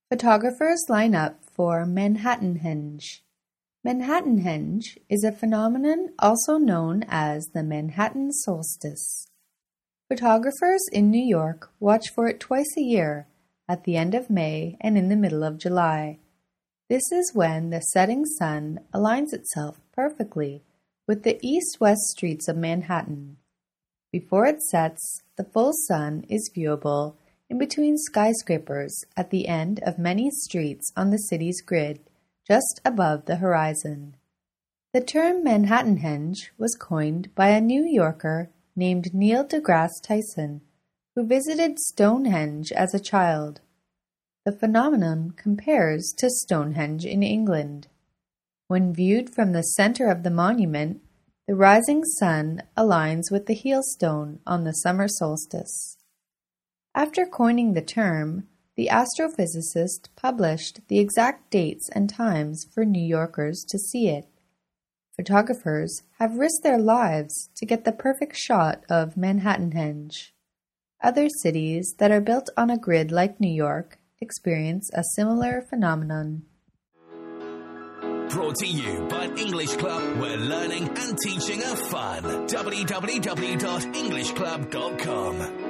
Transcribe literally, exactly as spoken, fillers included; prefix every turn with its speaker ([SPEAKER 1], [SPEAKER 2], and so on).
[SPEAKER 1] Photographers line up for Manhattanhenge. Manhattanhenge is a phenomenon also known as the Manhattan solstice. Photographers in New York watch for it twice a year, at the end of May and in the middle of July. This is when the setting sun aligns itself perfectly with the east-west streets of Manhattan. Before it sets, the full sun is viewable in between skyscrapers at the end of many streets on the city's grid, just above the horizon. The term Manhattanhenge was coined by a New Yorker named Neil deGrasse Tyson, who visited Stonehenge as a child. The phenomenon compares to Stonehenge in England. When viewed from the center of the monument, the rising sun aligns with the heel stone on the summer solstice. After coining the term, the astrophysicist published the exact dates and times for New Yorkers to see it. Photographers have risked their lives to get the perfect shot of Manhattanhenge. Other cities that are built on a grid like New York experience a similar phenomenon.
[SPEAKER 2] Brought to you by English Club, where learning and teaching are fun. w w w dot english club dot com